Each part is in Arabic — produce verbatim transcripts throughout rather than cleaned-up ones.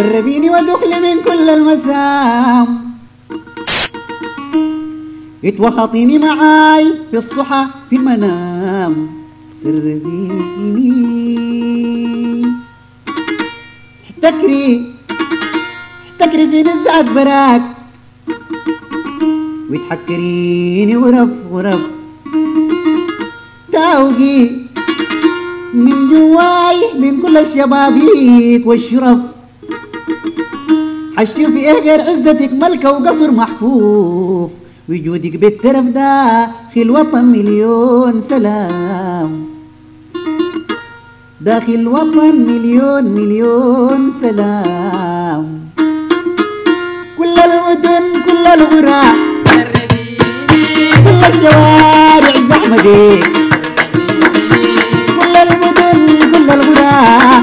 سربيني ودخلي من كل المسام، اتوخطيني معاي في الصحى في المنام. سربيني احتكري احتكري في نزعة براك، وتحكريني ورف ورف تاوقي من جواي من كل الشبابيك والشرف. حشوفي ايه غير عزتك ملكة وقصر محفوف، وجودك بالترف داخل وطن مليون سلام، داخل وطن مليون مليون سلام. كل المدن كل الغرى كل الشوارع زحمة بيك، كل المدن كل الغرى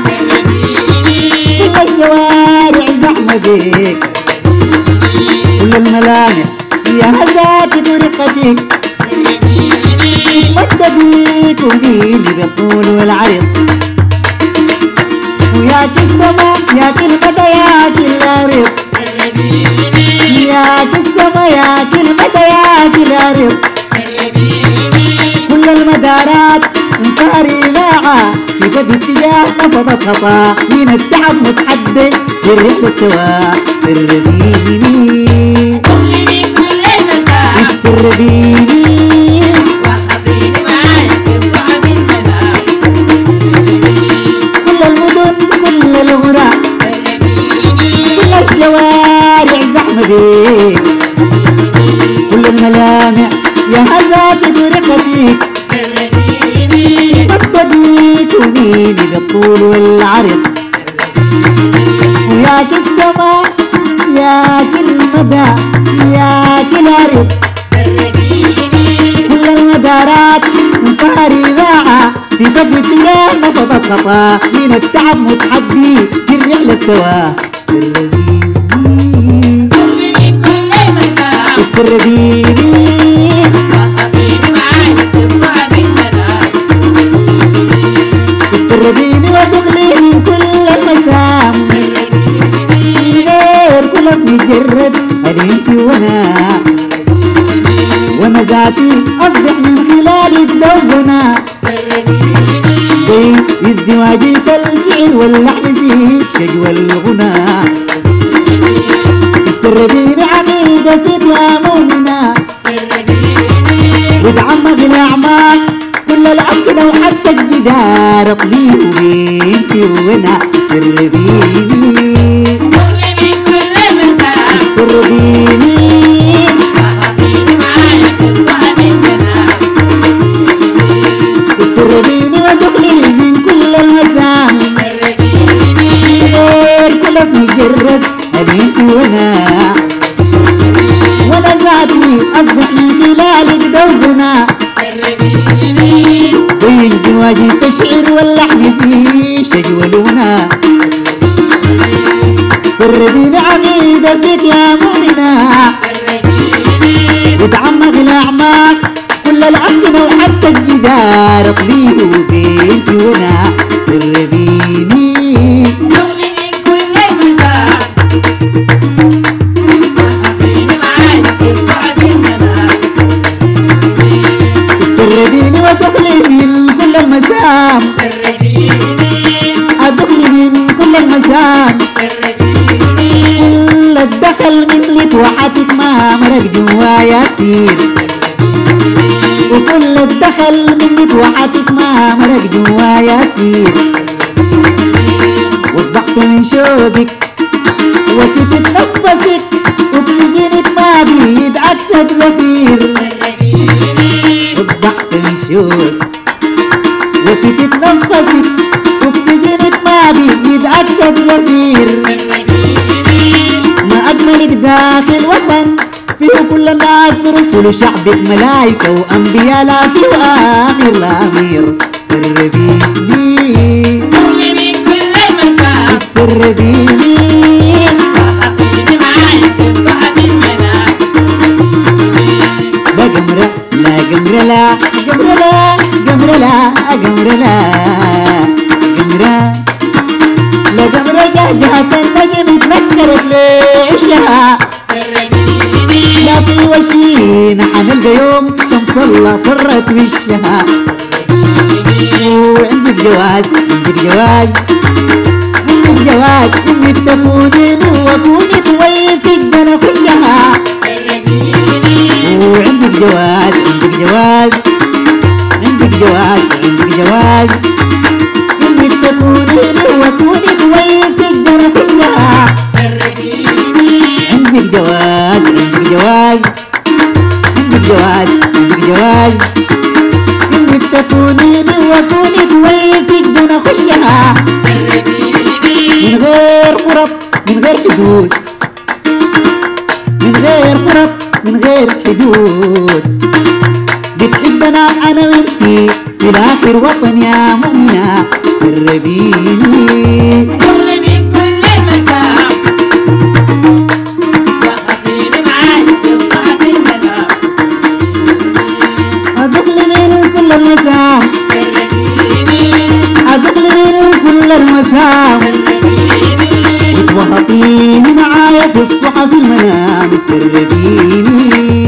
كل الشوارع زحمة بيك، كل الملامح يا هزاتك ورقتك مدديك وديني بالطول والعرض، وياك السما ياك المدى ياك الأرض، ياك السما ياك المدى ياك الأرض. كل المدارات انصاري معا في بدء اتجاه نفضت خطا، من التعب متحدي بالرحلة التوا. سربيني سربيني وحطيني معايا في الصعب المنام، كل المدن كل الغرى كل الشوارع زحمة بيك، كل الملامح يا هزاتك ورقتك مدديك ونيني بالطول والعرض، وياك السما ياك المدى ياك الأرض. كل المدارات انصاري ذاعة في بدء اتجاه نفضت خطا، من التعب متحدي في الرحلة التواه. سربيني وحطيني معايا في الصعب المنام، سربيني ودخلي من كل المسام، غير كلك مجرد أنت وانا، وانا ذاتي اصبح من خلالك دوزنا، زي ازدواجي الشعر واللحن فيه شجوى الغنى. سربيني عميدة فيك يا مؤمنة، وتعمق الأعماق كل الأمكنة وحتى الجدار اطليه بينتي وانا. سربيني سربيني وحطيني معايا في الصعب المنام، سربيني ودخلي من كل المسام، غير كلك مجرد أنت وانا، وانا ذاتي اصبح من خلالك دوزنا، زي الزواج تشعر واللحن فيه شجوى الغنى. سربيني عقيدة فيك يا مؤمنة، وتعمق الأعماق كل الأمكنة وحتى الجدار اطليه بينتي وانا. سربيني دخلي من كل المسام، وحطيني معايا في الصعب المنام، سربيني ودخلي من كل المسام، ادخلي من كل المسام. كل الدخل من لتوحتك ما مرق جوا ياسين، وكل الدخل من لتوحتك ما مرق جوا ياسين. واصبحت من شوقك وتتنفسك واكسجينك ما بيد عكسك زفير. واصبحت من شوق وتتنفسك واكسجينك ما بيد عكسك زفير. ما أجملك داخل وطن فيه كل الناس رسل شعبك ملايكة وأنبياء لا في آمر الأمير. سربيني دخلي من كل المسام، سربيني وحطيني معايا في الصعب المنام، لا قمرة لا قمرة لا قمرة لا قمرة لا قمرة لا قمرة لقم رجع جهة النجم اتنكرت لعشها سربيني لا في وشينا حنلقى يوم شمس الله صرت وشها وعندك جواز عندك جواز عندك جواز انك تكونين واكوني ضيفك جنى خشها سربيني وعندك جواز عندك جواز عندك جواز عندك جواز انك تكونين واكوني ضيفك جنى خشها سربيني عندك جواز عندك جواز عندك جواز عندك جواز انك تكونين واكوني ضيفك جنى خشها سربيني من غير قرب من غير حدود من غير قرب من غير حدود بتحبنا انا وانتي في الاخر وطن يا مؤمنة سربيني دخل من كل المسام وخطيني معاك في الصعب المنام ادخل من كل المسام سربيني ادخل من كل المسام سربيني وتوهقيني معايا في الصحف المنام سربيني